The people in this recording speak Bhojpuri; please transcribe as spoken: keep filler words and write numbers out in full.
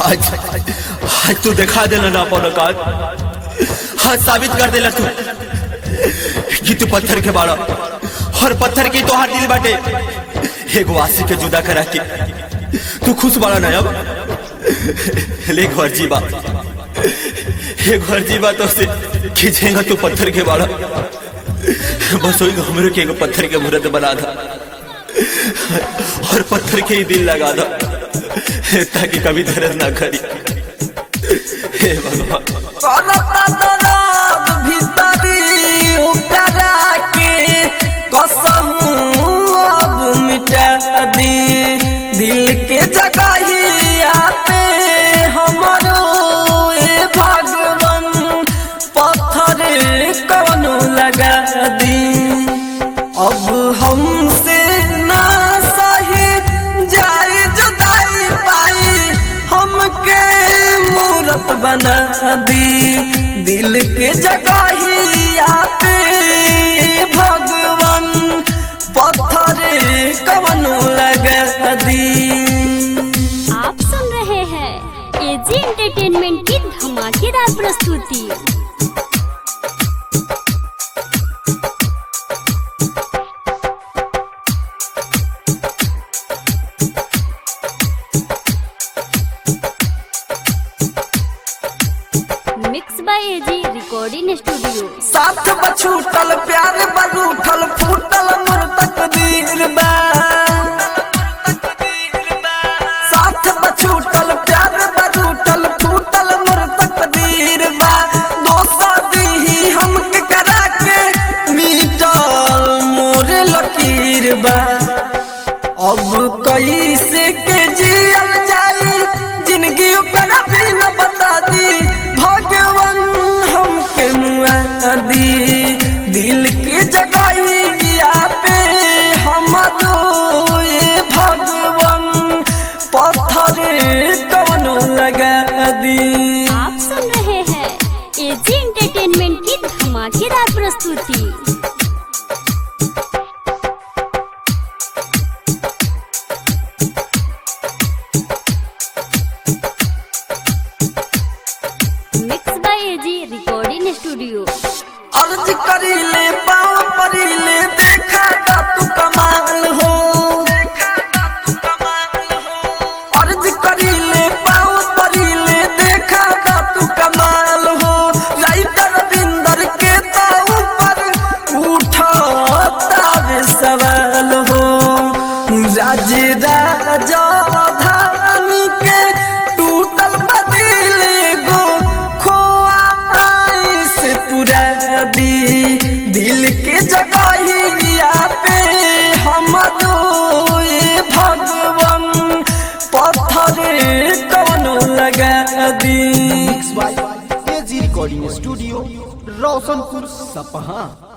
आज आज तू दिखा देना ना अपन औकात, हाँ साबित कर देला तू कि तू पत्थर के बाड़ा और पत्थर की तोहार दिल बाटे। एगो आशी के जुदा करा के तू खुश बाड़ा ना अब ले घर जीवा, एक घर जीवा तो से खींचेगा तू पत्थर के बाड़ा। बस वही हमरे के एगो पत्थर के मूर्त बना था और पत्थर के ही दिल लगा था ताकि कभी दर्द ना करी। हे भगवान दिल के जगहिया पे हमारो ए भगवान पत्थर कौनो लगा दी। अब हमसे ना सही जाए जुदाई पाई, हमके मूरत बना दी। दिल के जगहिया पे भगवान पत्थर कौनो लगा दी। आप सुन रहे हैं एजी एंटरटेनमेंट की धमाकेदार प्रस्तुति। Mix by AG recording studio. साथ बछूटल प्यार बरूठल फूटल मोर तकदीर बा। साथ बछूटल प्यार बरूठल फूटल मोर तकदीर बा। दोसा दी हमके करा के मीटल मोर लकीर बा। अब कैसे के जियल जाई जिंदगी ओकरा भी न बता दी। भगवान हमके मुआ दी। दिल के जगहिया पे हमारो ये भगवान पत्थर कौनो लगा दी। आप सुन रहे हैं एजी एंटरटेनमेंट की धमाकेदार प्रस्तुति। Mix by AG recording studio. अर्ज करीले पाँव परीले देखा का तू कमाल हो। अर्ज करीले पाँव परीले देखा का तू कमाल हो। राइटर बिंदर के ताऊ पर उठाता वे सवाल हो। राज राजा धानी के टूटल बदले गो खोआ से पूरा दी। दिल के जगहिया पे हमारो ये भगवान पत्थर कौनो लगा दी। एजी रिकॉर्डिंग स्टूडियो रोशनपुर सपहा।